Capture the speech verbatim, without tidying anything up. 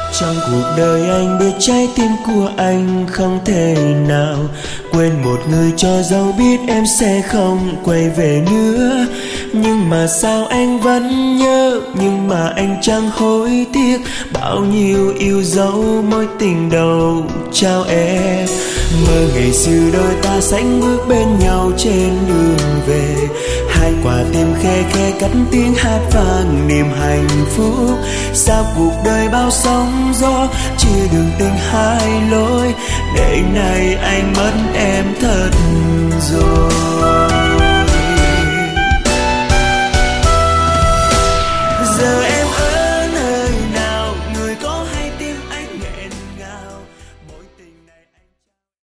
Trong cuộc đời anh biết trái tim của anh không thể nào quên một người, cho dẫu biết em sẽ không quay về nữa. Nhưng mà sao anh vẫn nhớ, nhưng mà anh chẳng hối tiếc bao nhiêu yêu dấu mối tình đầu trao em. Mơ ngày xưa đôi ta sánh bước bên nhau trên đường về, hai quả tim khe khe cất tiếng hát vang niềm hạnh phúc. Sao cuộc đời bao sóng gió chia đường tình hai lối, để nay anh mất em thật rồi.